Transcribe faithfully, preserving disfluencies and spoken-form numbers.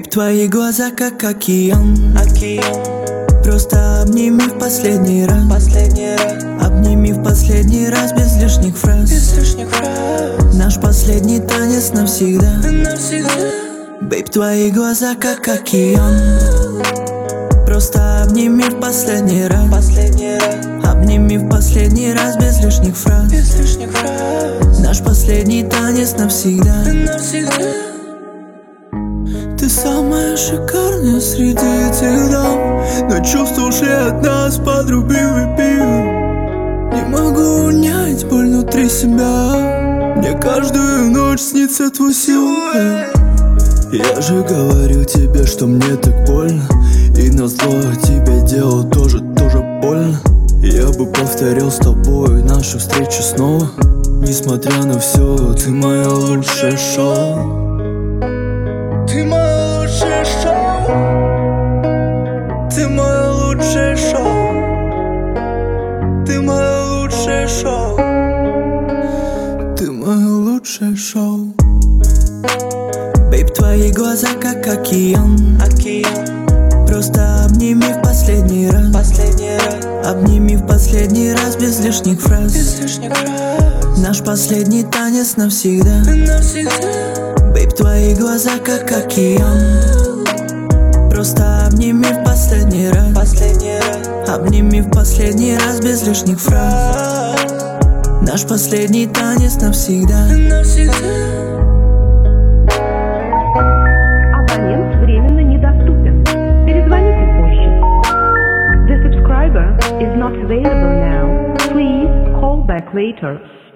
Бейб, твои глаза как океан, океан. Просто обними в последний раз, Последний раз, обними в последний раз без лишних фраз. без лишних фраз. Наш последний танец навсегда. Навсегда. Бейб, твои глаза как океан, просто обними в последний раз, Последний раз, обними в последний раз без лишних фраз. без лишних фраз. Наш последний танец навсегда. Навсегда. Ты самая шикарная среди этих дам, но чувства ушли от нас, подрубил и пил. Не могу унять боль внутри себя, мне каждую ночь снится твой силуэт. Я же говорил тебе, что мне так больно, и на зло тебе делал тоже, тоже больно. Я бы повторил с тобой нашу встречу снова. Несмотря на все, ты моя лучшее шоу. Ты мое лучшее шоу. Ты мое лучшее шоу. Ты мое лучшее шоу. Ты мое лучшее шоу. Бейб, твои глаза как океан, Океан. просто обними в последний раз, Последний раз, обними в последний раз без лишних фраз. без лишних фраз. Наш последний танец навсегда. Навсегда. Бейб, твои глаза как океан, просто обними в последний раз, Последний раз, обними в последний раз без лишних фраз. Наш последний танец навсегда. навсегда. Абонент временно недоступен. Перезвоните позже. The subscriber is not available now. Please call back later.